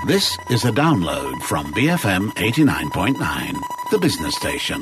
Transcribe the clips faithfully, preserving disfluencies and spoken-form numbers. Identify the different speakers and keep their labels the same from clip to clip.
Speaker 1: This is a download from B F M eighty-nine point nine, the business station.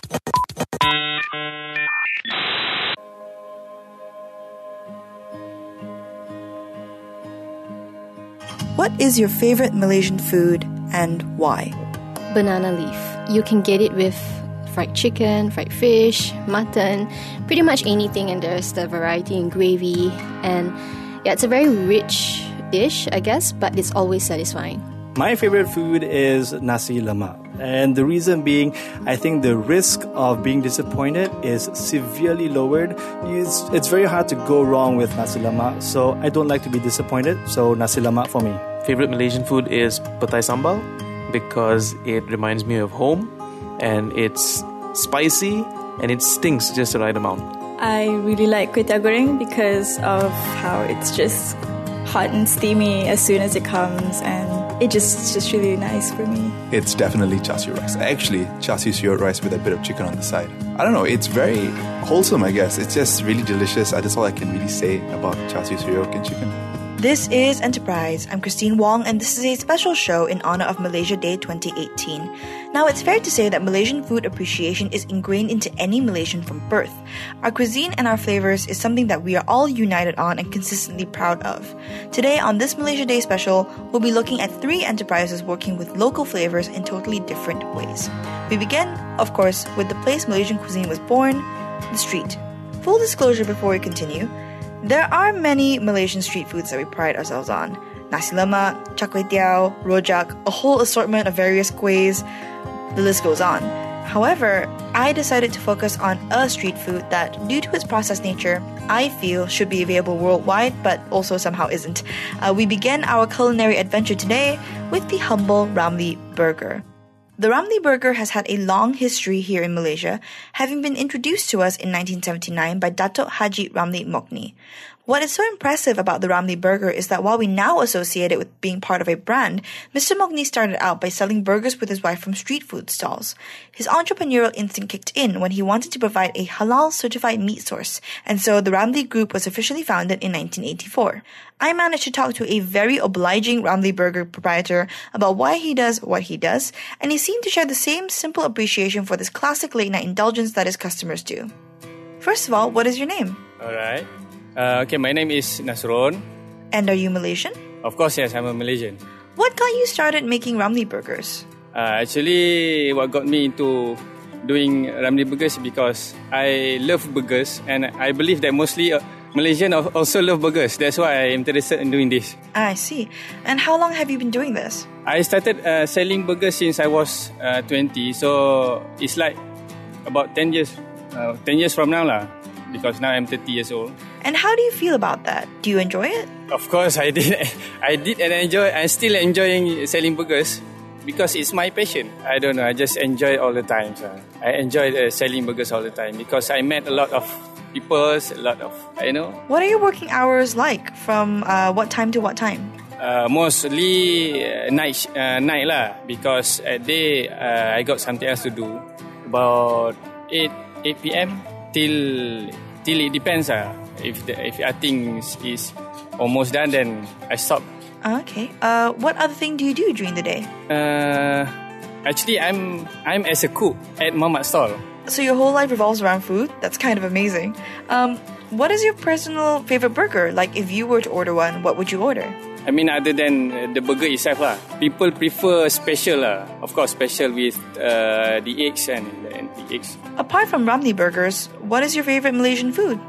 Speaker 2: What is your favorite Malaysian food and why?
Speaker 3: Banana leaf. You can get it with fried chicken, fried fish, mutton, pretty much anything, and there's the variety in gravy. And yeah, it's a very rich dish, I guess, but it's always satisfying.
Speaker 4: My favorite food is nasi lemak. And the reason being, I think the risk of being disappointed is severely lowered. It's, it's very hard to go wrong with nasi lemak, so I don't like to be disappointed, so nasi lemak for me.
Speaker 5: Favorite Malaysian food is petai sambal because it reminds me of home and it's spicy and it stinks just the right amount.
Speaker 6: I really like kway teow goreng because of how it's just hot and steamy as soon as it comes, and it just it's just really nice for me.
Speaker 7: It's definitely char siu rice. Actually, char siu seared rice with a bit of chicken on the side. I don't know, it's very wholesome, I guess. It's just really delicious. That's all I can really say about char siu seared and chicken.
Speaker 2: This is Enterprise. I'm Christine Wong, and this is a special show in honor of Malaysia Day twenty eighteen. Now, it's fair to say that Malaysian food appreciation is ingrained into any Malaysian from birth. Our cuisine and our flavors is something that we are all united on and consistently proud of. Today, on this Malaysia Day special, we'll be looking at three enterprises working with local flavors in totally different ways. We begin, of course, with the place Malaysian cuisine was born, the street. Full disclosure before we continue, there are many Malaysian street foods that we pride ourselves on. Nasi lemak, char kway teow, rojak, a whole assortment of various kuehs, the list goes on. However, I decided to focus on a street food that, due to its processed nature, I feel should be available worldwide, but also somehow isn't. Uh, we begin our culinary adventure today with the humble Ramly Burger. The Ramly Burger has had a long history here in Malaysia, having been introduced to us in nineteen seventy-nine by Datuk Haji Ramly Mokni. What is so impressive about the Ramly Burger is that while we now associate it with being part of a brand, Mister Mokni started out by selling burgers with his wife from street food stalls. His entrepreneurial instinct kicked in when he wanted to provide a halal-certified meat source, and so the Ramly Group was officially founded in nineteen eighty-four. I managed to talk to a very obliging Ramly Burger proprietor about why he does what he does, and he seemed to share the same simple appreciation for this classic late-night indulgence that his customers do. First of all, what is your name?
Speaker 8: Alright. Uh, okay, my name is Nasron.
Speaker 2: And are you Malaysian?
Speaker 8: Of course, yes, I'm a Malaysian.
Speaker 2: What got you started making Ramly Burgers?
Speaker 8: Uh, actually, what got me into doing Ramly Burgers is because I love burgers, and I believe that mostly uh, Malaysians also love burgers. That's why I'm interested in doing this.
Speaker 2: I see. And how long have you been doing this?
Speaker 8: I started uh, selling burgers since I was uh, twenty, so it's like about ten years, uh, ten years from now lah. Because now I'm thirty years old.
Speaker 2: And how do you feel about that? Do you enjoy it?
Speaker 8: Of course, I did. I did and I enjoy. I'm still enjoying selling burgers because it's my passion. I don't know. I just enjoy it all the time. So I enjoy uh, selling burgers all the time because I met a lot of people, a lot of, you know.
Speaker 2: What are your working hours like? From uh, what time to what time?
Speaker 8: Uh, mostly uh, night, uh, night lah. Because at day uh, I got something else to do. About eight p.m. till till it depends ah. If the, if I think is almost done, then I stop.
Speaker 2: Okay. Uh, what other thing do you do during the day?
Speaker 8: Uh, actually, I'm I'm as a cook at Mamat stall.
Speaker 2: So your whole life revolves around food? That's kind of amazing. Um, what is your personal favorite burger? Like, if you were to order one, what would you order?
Speaker 8: I mean, other than the burger itself lah, people prefer special lah. Of course, special with uh, the eggs and the, and the eggs.
Speaker 2: Apart from Ramly Burgers, what is your favorite Malaysian food?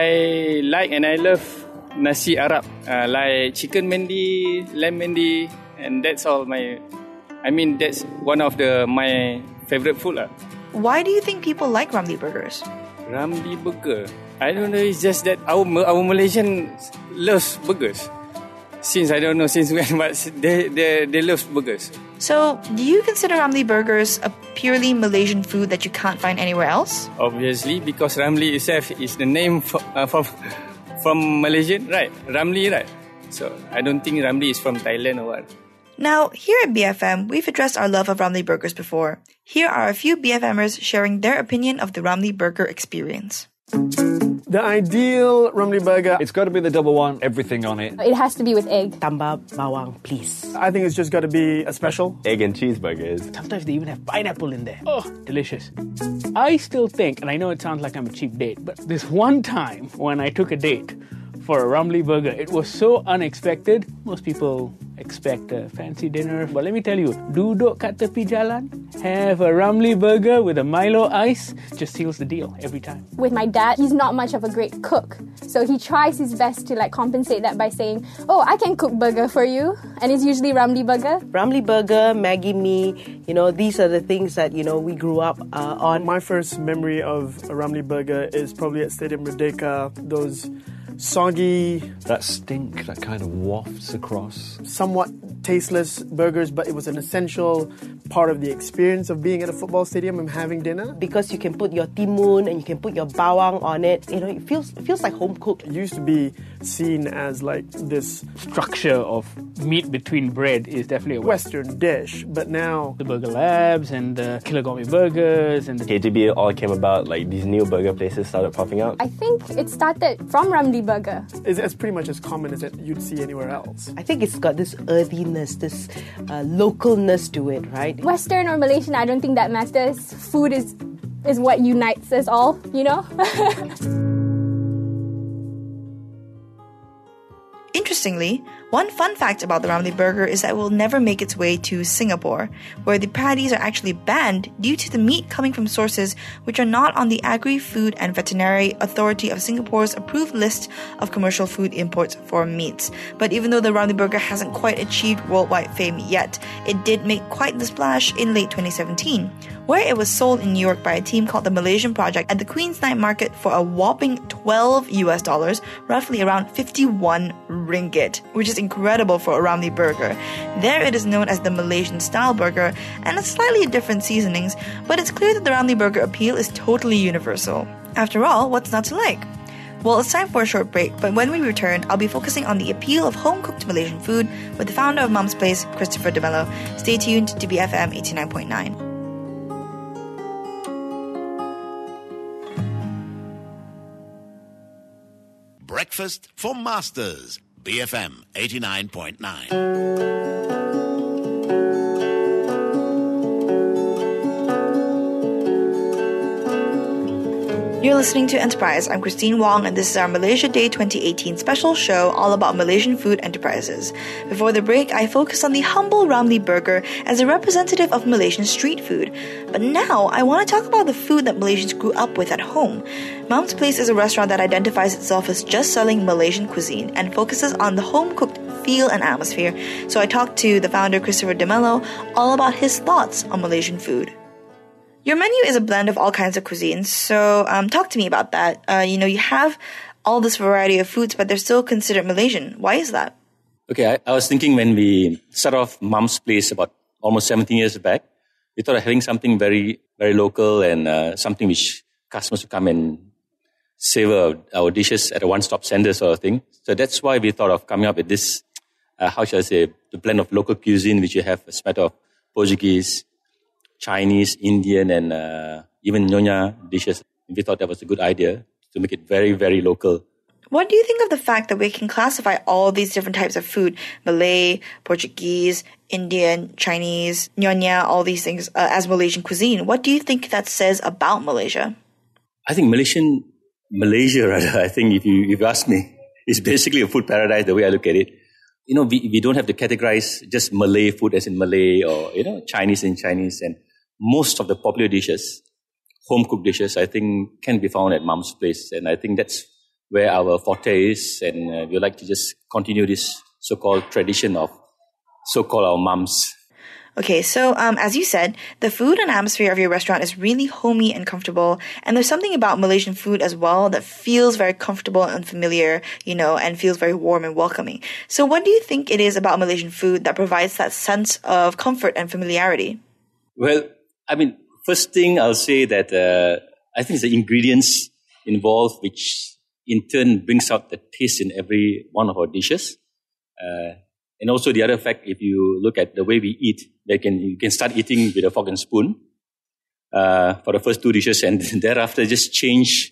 Speaker 8: I like and I love nasi Arab, uh, like chicken mandi, lamb mandi, and that's all my. I mean, that's one of the my favorite food lah.
Speaker 2: Why do you think people like Ramly Burgers?
Speaker 8: Ramly Burger, I don't know. It's just that our our Malaysian loves burgers. Since I don't know since when, but they they they love burgers.
Speaker 2: So, do you consider Ramly Burgers a purely Malaysian food that you can't find anywhere else?
Speaker 8: Obviously, because Ramly itself is the name for, uh, from from Malaysian, right? Ramly, right? So I don't think Ramly is from Thailand or what.
Speaker 2: Now, here at B F M, we've addressed our love of Ramly Burgers before. Here are a few BFMers sharing their opinion of the Ramly Burger experience.
Speaker 9: The ideal Ramly burger,
Speaker 10: It's got to be the double one, everything on it.
Speaker 3: It has to be with egg.
Speaker 11: Tambah bawang, please.
Speaker 9: I think it's just got to be a special.
Speaker 12: Egg and cheeseburgers.
Speaker 13: Sometimes they even have pineapple in there. Oh, delicious. I still think, and I know it sounds like I'm a cheap date, but this one time when I took a date for a Ramly burger, it was so unexpected. Most people expect a fancy dinner, but let me tell you, duduk kat tepi jalan, have a Ramly burger with a Milo ice, just seals the deal every time.
Speaker 3: With my dad, he's not much of a great cook. So he tries his best to like compensate that by saying, oh, I can cook burger for you. And it's usually Ramly burger.
Speaker 11: Ramly burger, Maggi mee, you know, these are the things that, you know, we grew up uh, on.
Speaker 9: My first memory of a Ramly burger is probably at Stadium Merdeka. Those soggy,
Speaker 10: That stink that kind of wafts across.
Speaker 9: somewhat tasteless burgers, but it was an essential part of the experience of being at a football stadium and having dinner.
Speaker 11: Because you can put your timun and you can put your bawang on it. You know, it feels it feels like home cooked.
Speaker 9: It used to be seen as like this
Speaker 13: Structure of meat between bread is definitely a
Speaker 9: Western dish, but now
Speaker 13: The Burger Labs and the Kilagami burgers and the
Speaker 12: K G B all came about, like these new burger places started popping up.
Speaker 3: I think it started from Ramly burger.
Speaker 9: it's, it's pretty much as common as it you'd see anywhere else.
Speaker 11: I think it's got this earthiness, this uh, localness to it, right?
Speaker 3: Western or Malaysian, I don't think that matters. Food is is what unites us all, you know?
Speaker 2: Interestingly, one fun fact about the Ramly burger is that it will never make its way to Singapore, where the patties are actually banned due to the meat coming from sources which are not on the Agri-Food and Veterinary Authority of Singapore's approved list of commercial food imports for meats. But even though the Ramly burger hasn't quite achieved worldwide fame yet, it did make quite the splash in late twenty seventeen, where it was sold in New York by a team called the Malaysian Project at the Queen's Night Market for a whopping twelve U S dollars, roughly around fifty-one ringgit, which is incredible for a Ramly burger. There it is known as the Malaysian style burger and has slightly different seasonings, but it's clear that the Ramly burger appeal is totally universal. After all, what's not to like? Well, it's time for a short break, but when we return, I'll be focusing on the appeal of home-cooked Malaysian food with the founder of Mum's Place, Christopher De Mello. Stay tuned to B F M eighty-nine point nine.
Speaker 1: Breakfast for Masters, B F M eighty-nine point nine.
Speaker 2: You're listening to Enterprise. I'm Christine Wong, and this is our Malaysia Day twenty eighteen special show all about Malaysian food enterprises. Before the break, I focused on the humble Ramly burger as a representative of Malaysian street food. But now, I want to talk about the food that Malaysians grew up with at home. Mum's Place is a restaurant that identifies itself as just selling Malaysian cuisine and focuses on the home-cooked feel and atmosphere. So I talked to the founder, Christopher De Mello, all about his thoughts on Malaysian food. Your menu is a blend of all kinds of cuisines, so um, talk to me about that. Uh, you know, you have all this variety of foods, but they're still considered Malaysian. Why is that?
Speaker 14: Okay, I, I was thinking when we started off Mum's Place about almost seventeen years back, we thought of having something very, very local and uh, something which customers would come and savor our, our dishes at a one-stop center sort of thing. So that's why we thought of coming up with this, uh, how shall I say, the blend of local cuisine, which you have a smatter of Portuguese, Chinese, Indian, and uh, even Nyonya dishes. We thought that was a good idea to make it very, very local.
Speaker 2: What do you think of the fact that we can classify all these different types of food, Malay, Portuguese, Indian, Chinese, Nyonya, all these things, uh, as Malaysian cuisine? What do you think that says about Malaysia?
Speaker 14: I think Malaysian, Malaysia rather, I think if you, if you ask me, is basically a food paradise the way I look at it. You know, we, we don't have to categorize just Malay food as in Malay or, you know, Chinese in Chinese. And most of the popular dishes, home-cooked dishes, I think can be found at Mum's Place. And I think that's where our forte is. And uh, we like to just continue this so-called tradition of so-called our mums.
Speaker 2: Okay, so um, as you said, the food and atmosphere of your restaurant is really homey and comfortable. And there's something about Malaysian food as well that feels very comfortable and familiar, you know, and feels very warm and welcoming. So what do you think it is about Malaysian food that provides that sense of comfort and familiarity?
Speaker 14: Well, I mean, first thing I'll say that uh, I think it's the ingredients involved which in turn brings out the taste in every one of our dishes. Uh, and also the other fact, if you look at the way we eat, they can you can start eating with a fork and spoon uh, for the first two dishes and thereafter just change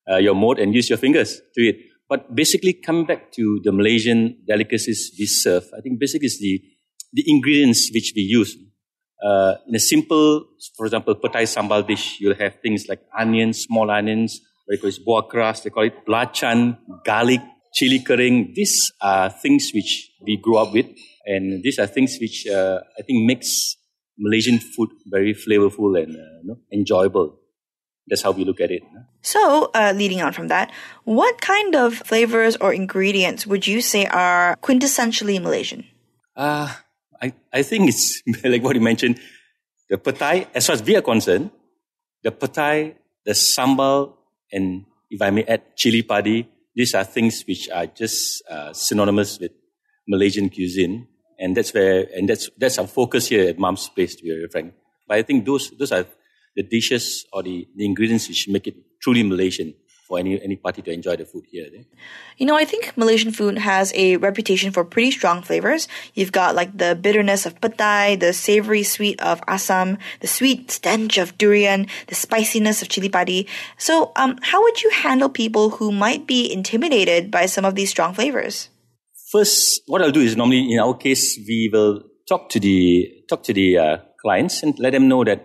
Speaker 14: uh, your mouth and use your fingers to it. But basically, coming back to the Malaysian delicacies we serve, I think basically it's the, the ingredients which we use. Uh, in a simple, for example, petai sambal dish, you'll have things like onions, small onions, they call it buah keras, they call it belacan, garlic, chili kering. These are things which we grew up with, and these are things which uh, I think makes Malaysian food very flavorful and uh, you know, enjoyable. That's how we look at it.
Speaker 2: So, uh, leading on from that, what kind of flavors or ingredients would you say are quintessentially Malaysian?
Speaker 14: Uh, I, I think it's like what you mentioned, the petai, as far as we are concerned, the petai, the sambal, and if I may add, chili padi, these are things which are just uh, synonymous with Malaysian cuisine. And that's where, and that's that's our focus here at Mum's Place, to be very frank. But I think those those are the dishes or the, the ingredients which make it truly Malaysian for any, any party to enjoy the food here. Eh?
Speaker 2: You know, I think Malaysian food has a reputation for pretty strong flavors. You've got like the bitterness of petai, the savory sweet of asam, the sweet stench of durian, the spiciness of chili padi. So um, how would you handle people who might be intimidated by some of these strong flavors?
Speaker 14: First, what I'll do is normally in our case, we will talk to the, talk to the uh, clients and let them know that,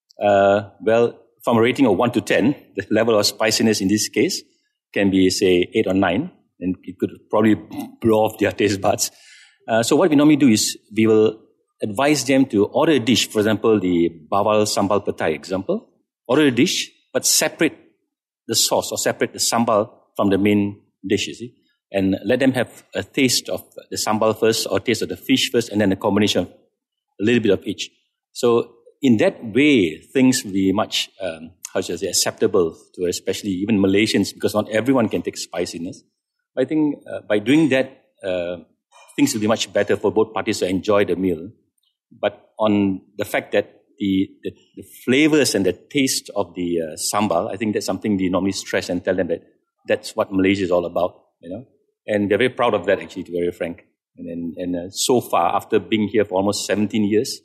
Speaker 14: uh, well, from a rating of one to ten, the level of spiciness in this case can be, say, eight or nine, and it could probably blow off their taste buds. Uh, so what we normally do is we will advise them to order a dish, for example, the bawal sambal petai example. Order a dish, but separate the sauce or separate the sambal from the main dish, you see. And let them have a taste of the sambal first or taste of the fish first, and then a combination of a little bit of each. So in that way, things will be much, um, how should I say, acceptable to especially even Malaysians, because not everyone can take spiciness. But I think uh, by doing that, uh, things will be much better for both parties to enjoy the meal. But on the fact that the, the, the flavors and the taste of the uh, sambal, I think that's something we normally stress and tell them that that's what Malaysia is all about, you know. And they're very proud of that, actually, to be very frank. And, and, and uh, so far, after being here for almost seventeen years,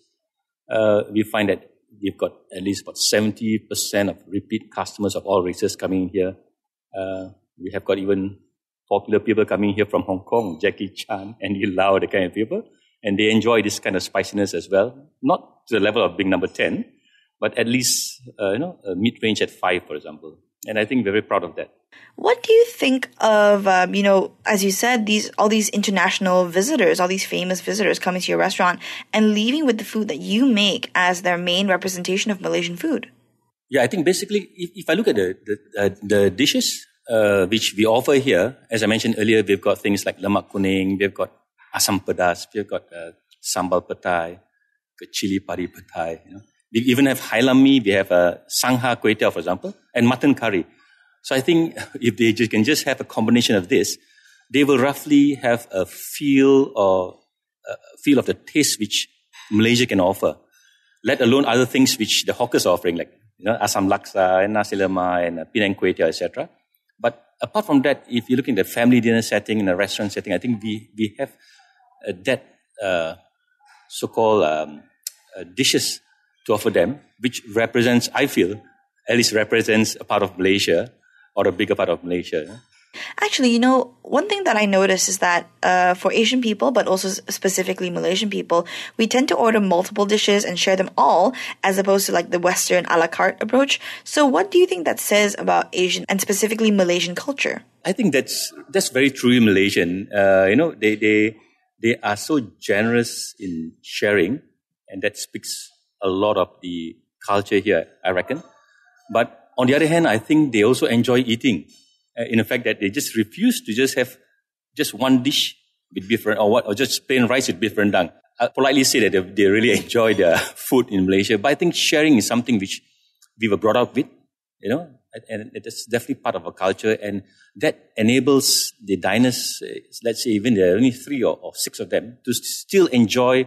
Speaker 14: Uh, we find that we've got at least about seventy percent of repeat customers of all races coming here. Uh, we have got even popular people coming here from Hong Kong, Jackie Chan, Andy Lau, the kind of people. And they enjoy this kind of spiciness as well. Not to the level of being number ten, but at least, uh, you know, a mid-range at five, for example. And I think we're very proud of that.
Speaker 2: What do you think of, um, you know, as you said, these all these international visitors, all these famous visitors coming to your restaurant and leaving with the food that you make as their main representation of Malaysian food?
Speaker 14: Yeah, I think basically, if, if I look at the the, uh, the dishes uh, which we offer here, as I mentioned earlier, we've got things like lemak kuning, we've got asam pedas, we've got uh, sambal petai, chili padi petai. You know. We even have hailami, we have a sangha kway teow, for example, and mutton curry. So I think if they just can just have a combination of this, they will roughly have a feel or a feel of the taste which Malaysia can offer. Let alone other things which the hawkers are offering, like you know, asam laksa and nasi lemak and Penang kway teow, et cetera. But apart from that, if you look in the family dinner setting, in a restaurant setting, I think we we have uh, that uh, so-called um, uh, dishes to offer them, which represents, I feel, at least represents a part of Malaysia or a bigger part of Malaysia.
Speaker 2: Actually, you know, one thing that I notice is that uh, for Asian people, but also specifically Malaysian people, we tend to order multiple dishes and share them all, as opposed to like the Western a la carte approach. So what do you think that says about Asian and specifically Malaysian culture?
Speaker 14: I think that's that's very truly Malaysian. Uh, you know, they, they, they are so generous in sharing, and that speaks a lot of the culture here, I reckon. But on the other hand, I think they also enjoy eating. Uh, in the fact that they just refuse to just have just one dish with beef rendang, or what, or just plain rice with beef rendang. I politely say that they, they really enjoy their food in Malaysia. But I think sharing is something which we were brought up with, you know, and it's definitely part of our culture. And that enables the diners, let's say even there are only three or, or six of them, to still enjoy,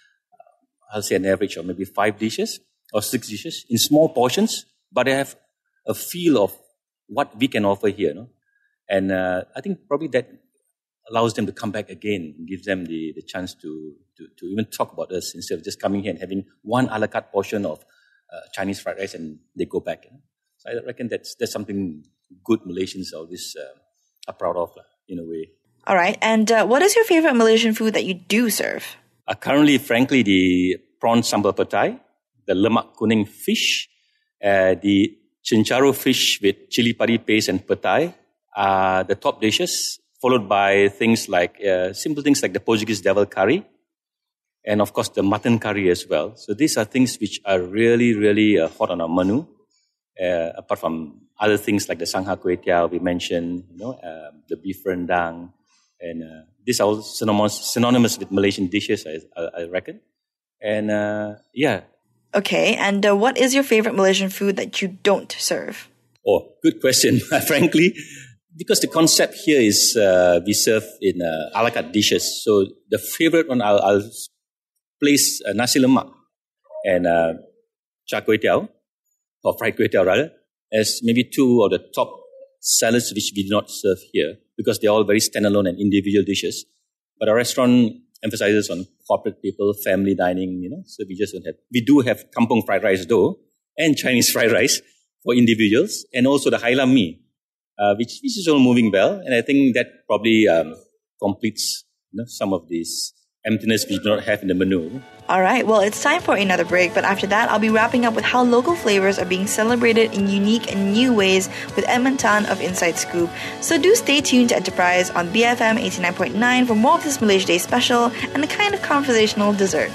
Speaker 14: I'll say an average of maybe five dishes or six dishes in small portions, but they have a feel of what we can offer here. No? And uh, I think probably that allows them to come back again, gives them the, the chance to, to, to even talk about us instead of just coming here and having one a la carte portion of uh, Chinese fried rice and they go back. You know? So I reckon that's, that's something good Malaysians always uh, are proud of, uh, in a way.
Speaker 2: All right. And uh, what is your favorite Malaysian food that you do serve?
Speaker 14: Uh, currently, frankly, the prawn sambal petai, the lemak kuning fish, uh, the chincharo fish with chili padi paste and petai are the top dishes, followed by things like, uh, simple things like the Portuguese devil curry, and of course the mutton curry as well. So these are things which are really, really uh, hot on our menu, uh, apart from other things like the Sangha Kway Teow we mentioned, you know, uh, the beef rendang, and uh, these are all synonymous, synonymous with Malaysian dishes, I, I, I reckon. And uh, yeah.
Speaker 2: Okay, and uh, what is your favorite Malaysian food that you don't serve?
Speaker 14: Oh, good question. Frankly, because the concept here is uh, we serve in uh, a la carte dishes. So the favorite one, I'll, I'll place uh, nasi lemak and uh, char kway teow, or fried kway teow rather, as maybe two of the top salads which we do not serve here, because they're all very standalone and individual dishes. But our restaurant emphasizes on corporate people, family dining, you know, so we just don't have, we do have kampung fried rice though, and Chinese fried rice for individuals, and also the hai lam mee, uh, which, which is all moving well. And I think that probably um, completes, you know, some of these emptiness we do not have in the menu.
Speaker 2: All right, well, it's time for another break, but after that, I'll be wrapping up with how local flavors are being celebrated in unique and new ways with Edmund Tan of Inside Scoop. So do stay tuned to Enterprise on B F M eighty-nine point nine for more of this Malaysia Day special and a kind of conversational dessert.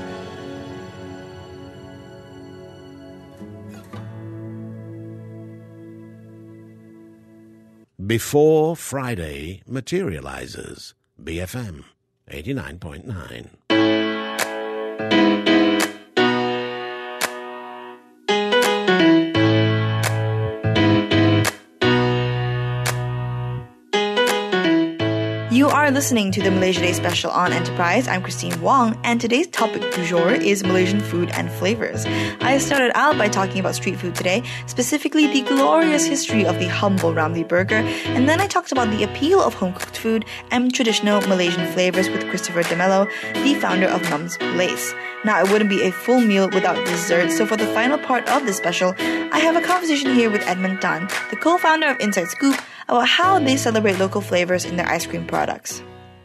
Speaker 1: Before Friday materializes. B F M eighty-nine point nine.
Speaker 2: You are listening to the Malaysia Day special on Enterprise. I'm Christine Wong, and today's topic du jour is Malaysian food and flavors. I started out by talking about street food today, specifically the glorious history of the humble Ramly burger, and then I talked about the appeal of home-cooked food and traditional Malaysian flavors with Christopher De Mello, the founder of Mum's Place. Now, it wouldn't be a full meal without dessert, so for the final part of this special, I have a conversation here with Edmund Tan, the co-founder of Inside Scoop, about how they celebrate local flavors in their ice cream products.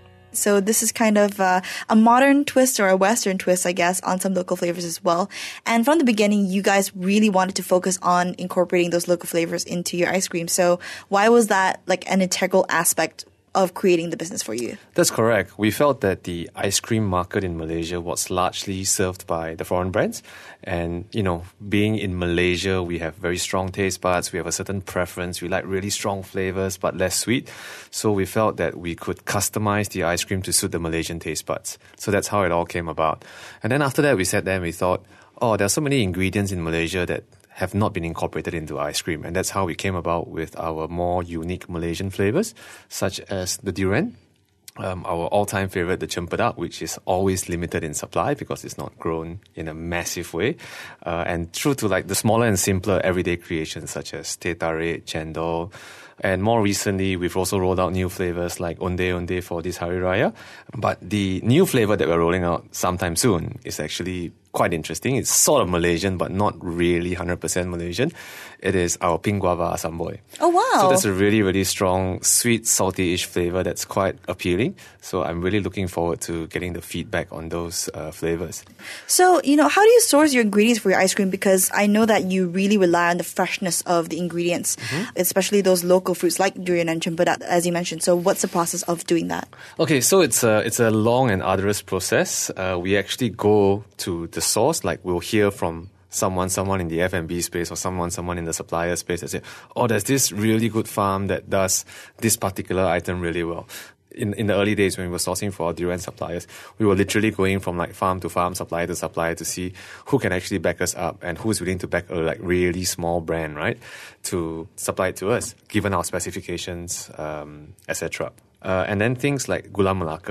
Speaker 2: So this is kind of uh, a modern twist or a Western twist, I guess, on some local flavors as well. And from the beginning, you guys really wanted to focus on incorporating those local flavors into your ice cream. So why was that like an integral aspect of creating the business for you?
Speaker 15: That's correct. We felt that the ice cream market in Malaysia was largely served by the foreign brands. And, you know, being in Malaysia, we have very strong taste buds. We have a certain preference. We like really strong flavors, but less sweet. So we felt that we could customize the ice cream to suit the Malaysian taste buds. So that's how it all came about. And then after that, we sat there and we thought, oh, there's so many ingredients in Malaysia that have not been incorporated into ice cream. And that's how we came about with our more unique Malaysian flavors, such as the durian, um, our all-time favorite, the cempedak, which is always limited in supply because it's not grown in a massive way. Uh, and true to like the smaller and simpler everyday creations such as teh tarik, cendol. And more recently, we've also rolled out new flavors like Ondeh Ondeh for this Hari Raya. But the new flavor that we're rolling out sometime soon is actually quite interesting. It's sort of Malaysian, but not really one hundred percent Malaysian. It is our pink guava asam boy.
Speaker 2: Oh, wow.
Speaker 15: So that's a really, really strong, sweet, salty-ish flavor that's quite appealing. So I'm really looking forward to getting the feedback on those uh, flavors.
Speaker 2: So, you know, how do you source your ingredients for your ice cream? Because I know that you really rely on the freshness of the ingredients, mm-hmm. especially those local fruits like durian and cempedak, as you mentioned. So what's the process of doing that?
Speaker 15: Okay, so it's a, it's a long and arduous process. Uh, we actually go to the source, like we'll hear from someone, someone in the F and B space or someone, someone in the supplier space that say, oh, there's this really good farm that does this particular item really well. In, in the early days when we were sourcing for our durian suppliers, we were literally going from like farm to farm, supplier to supplier to see who can actually back us up and who's willing to back a like really small brand, right, to supply it to us, given our specifications, um, et cetera. Uh, and then things like Gula Melaka.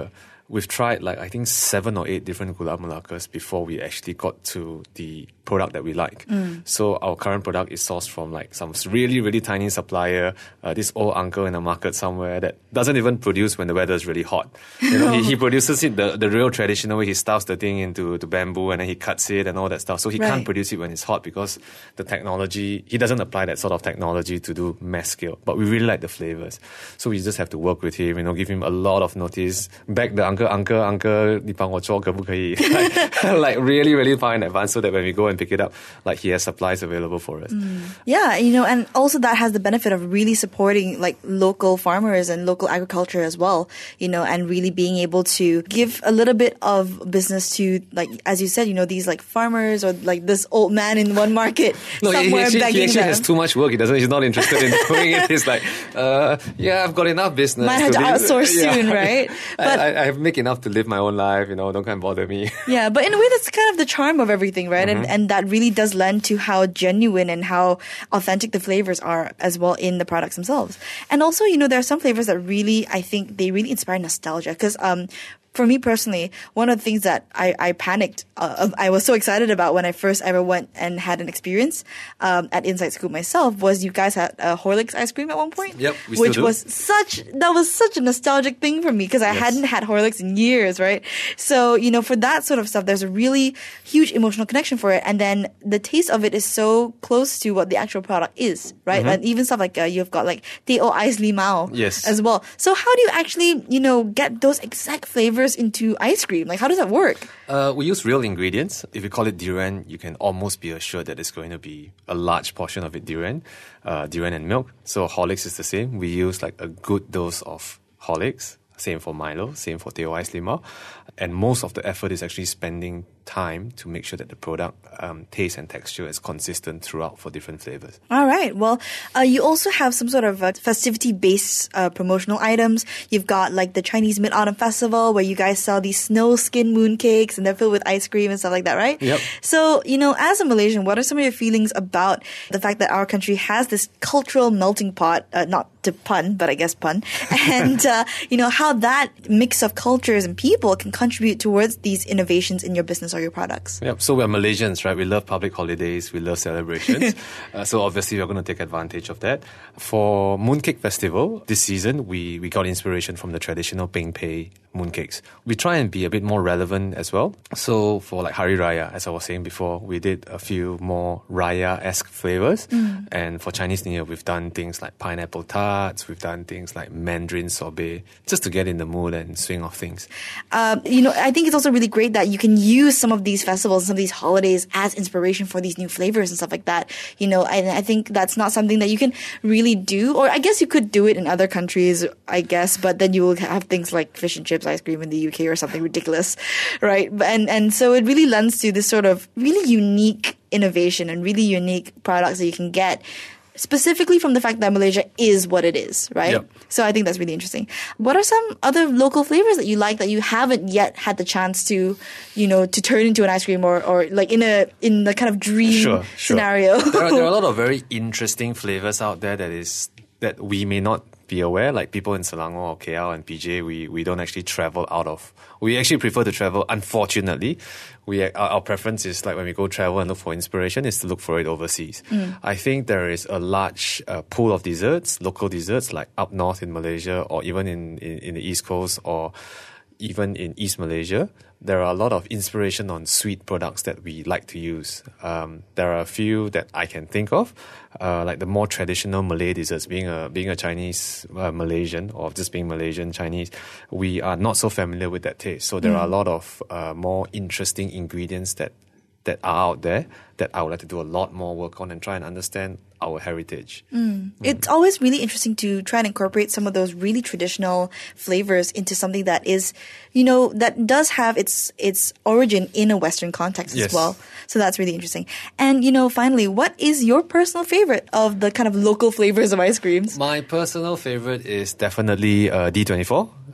Speaker 15: we've tried like I think seven or eight different Gula Melakas before we actually got to the product that we like.
Speaker 2: Mm.
Speaker 15: So our current product is sourced from like some really, really tiny supplier, uh, this old uncle in a market somewhere that doesn't even produce when the weather is really hot. You know, he, he produces it the, the real traditional way. He stuffs the thing into to bamboo and then he cuts it and all that stuff. So he
Speaker 2: Right.
Speaker 15: can't produce it when it's hot because the technology, he doesn't apply that sort of technology to do mass scale. But we really like the flavors. So we just have to work with him, you know, give him a lot of notice. Beg the uncle, uncle, uncle, 你帮我做可不可以? like, like really, really far in advance so that when we go and pick it up, like he has supplies available for us.
Speaker 2: Mm. Yeah, you know, and also that has the benefit of really supporting like local farmers and local agriculture as well, you know, and really being able to give a little bit of business to, like, as you said, you know, these like farmers or like this old man in one market
Speaker 15: No, he, he
Speaker 2: somewhere
Speaker 15: actually,
Speaker 2: begging
Speaker 15: he actually
Speaker 2: them.
Speaker 15: has too much work. He doesn't. He's not interested in doing it. He's like, uh, yeah, I've got enough business.
Speaker 2: Might have to
Speaker 15: be-
Speaker 2: outsource
Speaker 15: yeah.
Speaker 2: soon, right? But
Speaker 15: I, I, I have make enough to live my own life. You know, don't come and bother me.
Speaker 2: yeah, but in a way, that's kind of the charm of everything, right?
Speaker 15: Mhm.
Speaker 2: And and that really does lend to how genuine and how authentic the flavors are as well in the products themselves. And also, you know, there are some flavors that really, I think, they really inspire nostalgia. Because um, for me personally, one of the things that I, I panicked, uh, I was so excited about when I first ever went and had an experience um, at Inside Scoop myself was you guys had uh, Horlicks ice cream at one point.
Speaker 15: Yep, we still
Speaker 2: which
Speaker 15: do.
Speaker 2: was such that was such a nostalgic thing for me because I
Speaker 15: Yes.
Speaker 2: hadn't had Horlicks in years, right? So, you know, for that sort of stuff, there's a really huge emotional connection for it. And then the taste of it is so close to what the actual product is, right?
Speaker 15: Mhm.
Speaker 2: And even stuff like uh, you've got like Teh O Ice Limau
Speaker 15: Yes.
Speaker 2: as well. So how do you actually, you know, get those exact flavors into ice cream? Like, how does that work?
Speaker 15: Uh, we use real ingredients. If you call it durian, you can almost be assured that it's going to be a large portion of it durian, uh, durian and milk. So Horlicks is the same. We use like a good dose of Horlicks. Same for Milo, same for Teh O Ice Limau. And most of the effort is actually spending time to make sure that the product um, taste and texture is consistent throughout for different flavors.
Speaker 2: All right. Well, uh, you also have some sort of uh, festivity-based uh, promotional items. You've got like the Chinese Mid-Autumn Festival where you guys sell these snow skin mooncakes and they're filled with ice cream and stuff like that, right?
Speaker 15: Yep.
Speaker 2: So, you know, as a Malaysian, what are some of your feelings about the fact that our country has this cultural melting pot, uh, not to pun, but I guess pun, and, uh, you know, how that mix of cultures and people can contribute towards these innovations in your business or your products?
Speaker 15: Yep. So we're Malaysians, right? We love public holidays. We love celebrations. uh, so obviously we're going to take advantage of that. For Mooncake Festival, this season, we, we got inspiration from the traditional Peng Pei mooncakes. We try and be a bit more relevant as well. So for like Hari Raya, as I was saying before, we did a few more Raya-esque flavors.
Speaker 2: Mm.
Speaker 15: And for Chinese New Year, we've done things like pineapple tarts. We've done things like Mandarin sorbet, just to get in the mood and swing of things.
Speaker 2: Um, you know, I think it's also really great that you can use some of these festivals, some of these holidays as inspiration for these new flavors and stuff like that. You know, and I think that's not something that you can really do, or I guess you could do it in other countries, I guess, but then you will have things like fish and chips ice cream in the U K or something ridiculous, right? And and so it really lends to this sort of really unique innovation and really unique products that you can get specifically from the fact that Malaysia is what it is, right?
Speaker 15: Yep.
Speaker 2: So I think that's really interesting. What are some other local flavors that you like that you haven't yet had the chance to, you know, to turn into an ice cream or, or like in a in the kind of dream
Speaker 15: Sure, sure.
Speaker 2: scenario?
Speaker 15: there, are, there are a lot of very interesting flavors out there that is that we may not be aware. Like people in Selangor or K L and P J, we, we don't actually travel out of. We actually prefer to travel, unfortunately. We our, our preference is like when we go travel and look for inspiration is to look for it overseas.
Speaker 2: Mm.
Speaker 15: I think there is a large uh, pool of desserts, local desserts, like up north in Malaysia or even in, in, in the East Coast or even in East Malaysia. There are a lot of inspiration on sweet products that we like to use. Um, there are a few that I can think of, uh, like the more traditional Malay desserts. Being a being a Chinese uh, Malaysian or just being Malaysian Chinese, we are not so familiar with that taste. So there
Speaker 2: Mm.
Speaker 15: are a lot of uh, more interesting ingredients that that are out there that I would like to do a lot more work on and try and understand our heritage.
Speaker 2: Mm. It's always really interesting to try and incorporate some of those really traditional flavors into something that is, you know, that does have its its origin in a Western context
Speaker 15: Yes.
Speaker 2: as well. So that's really interesting. And, you know, finally, what is your personal favorite of the kind of local flavors of ice creams?
Speaker 15: My personal favorite is definitely uh, D twenty-four.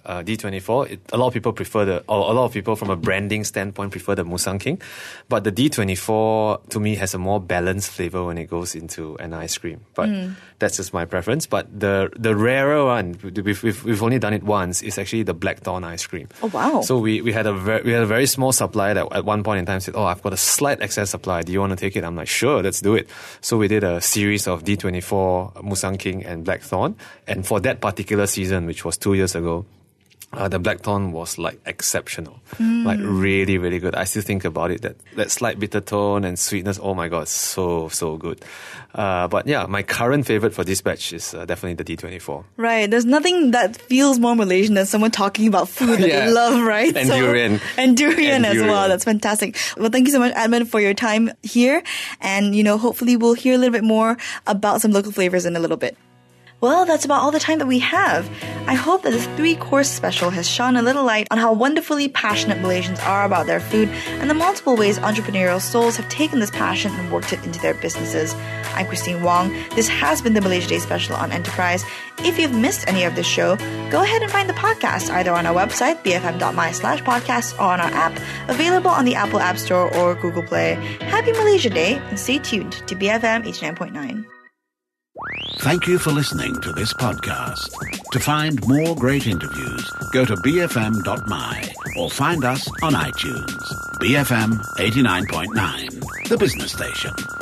Speaker 15: uh, D twenty-four. It, a lot of people prefer the, or a lot of people from a branding standpoint prefer the Musang King. But the D twenty-four, to me, has a more balanced flavor when it goes into an ice cream. But
Speaker 2: Mm.
Speaker 15: that's just my preference. But the the rarer one, we've, we've, we've only done it once, is actually the Blackthorn ice cream.
Speaker 2: Oh, wow.
Speaker 15: So we, we had a very, we had a very small supplier that at one point in time said, oh, I've got a slight excess supply. Do you want to take it? I'm like, sure, let's do it. So we did a series of D twenty-four, Musang King, and Blackthorn. And for that particular season, which was two years ago, Uh, the Blackthorn was like exceptional,
Speaker 2: Mm.
Speaker 15: like really, really good. I still think about it, that, that slight bitter tone and sweetness. Oh my God, so, so good. Uh, but yeah, my current favorite for this batch is uh, definitely the D twenty-four.
Speaker 2: Right. There's nothing that feels more Malaysian than someone talking about food that
Speaker 15: Yeah.
Speaker 2: they love, right?
Speaker 15: And durian.
Speaker 2: And durian
Speaker 15: And
Speaker 2: as well.
Speaker 15: durian.
Speaker 2: That's fantastic. Well, thank you so much, Adman, for your time here. And, you know, hopefully we'll hear a little bit more about some local flavors in a little bit. Well, that's about all the time that we have. I hope that this three-course special has shone a little light on how wonderfully passionate Malaysians are about their food and the multiple ways entrepreneurial souls have taken this passion and worked it into their businesses. I'm Christine Wong. This has been the Malaysia Day special on Enterprise. If you've missed any of this show, go ahead and find the podcast either on our website, b f m dot my slash podcast, or on our app, available on the Apple App Store or Google Play. Happy Malaysia Day, and stay tuned to B F M eighty-nine point nine.
Speaker 1: Thank you for listening to this podcast. To find more great interviews, go to b f m dot m y or find us on iTunes. B F M eighty-nine point nine, the business station.